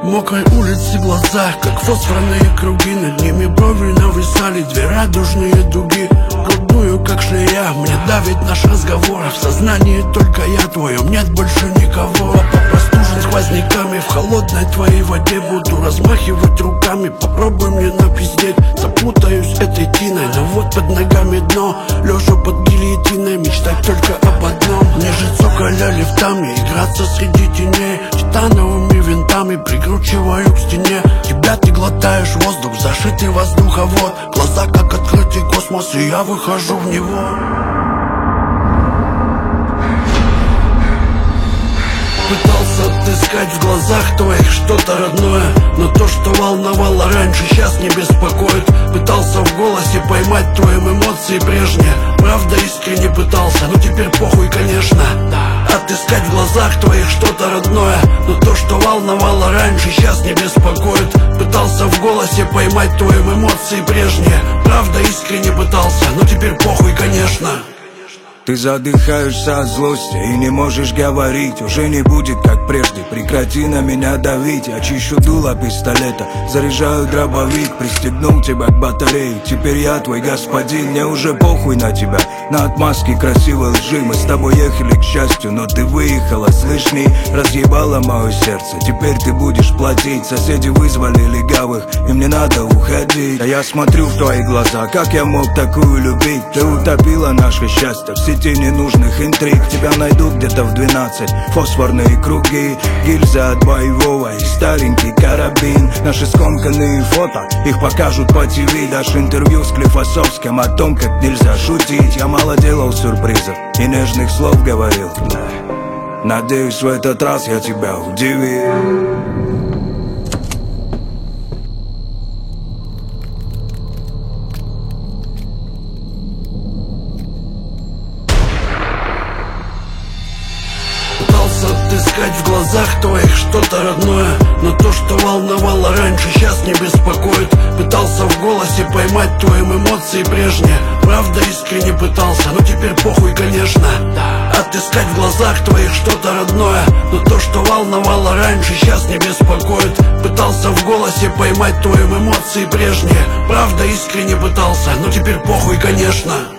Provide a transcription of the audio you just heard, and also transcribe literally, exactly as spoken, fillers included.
мокрой улицы глаза, как фосфорные круги. Над ними брови нависали, две радужные дуги. Колдую, как шлея, мне давит наш разговор. В сознании только я, твоем нет больше никого. Простужен сквозняками, в холодной твоей воде буду размахивать руками. Попробуй мне напиздеть, запутаюсь этой тиной. Но вот под ногами дно, лежа под гильотиной, мечтать только об одном: ниже цоколя лифтами, играться среди теней. Титановыми винтами прикручиваю к стене. Тебя ты глотаешь воздух, зашитый воздуховод. Глаза как открытый космос, и я выхожу в него. Пытался отыскать в глазах твоих что-то родное, но то, что волновало раньше, сейчас не беспокоит. Пытался в голосе поймать твои эмоции прежние. Правда, искренне пытался, но теперь похуй, конечно. Отыскать в глазах твоих что-то родное, но то, что волновало раньше, сейчас не беспокоит. Пытался в голосе поймать твои эмоции прежние. Правда, искренне пытался, но теперь похуй, конечно. Ты задыхаешься от злости и не можешь говорить. Уже не будет как прежде, прекрати на меня давить. Я чищу дуло пистолета, заряжаю дробовик. Пристегнул тебя к батарее, теперь я твой господин. Мне уже похуй на тебя, на отмазки красивой лжи. Мы с тобой ехали к счастью, но ты выехала с лишней. Разъебала мое сердце, теперь ты будешь платить. Соседи вызвали легавых, и мне надо уходить. А я смотрю в твои глаза, как я мог такую любить? Ты утопила наше счастье в сети ненужных интриг. Тебя найдут где-то в двенадцать, фосфорные круги, гильза от боевого и старенький карабин. Наши скомканные фото, их покажут по ТВ. Дашь интервью с Клифосовским о том, как нельзя шутить. Я мало делал сюрпризов и нежных слов говорил. Надеюсь, в этот раз я тебя удивил. Отыскать в глазах твоих что-то родное, но то, что волновало раньше, сейчас не беспокоит. Пытался в голосе поймать твои эмоции прежние. Правда, искренне пытался, но теперь похуй, конечно. Отыскать в глазах твоих что-то родное, но то, что волновало раньше, сейчас не беспокоит. Пытался в голосе поймать твои эмоции прежние. Правда, искренне пытался, но теперь похуй, конечно.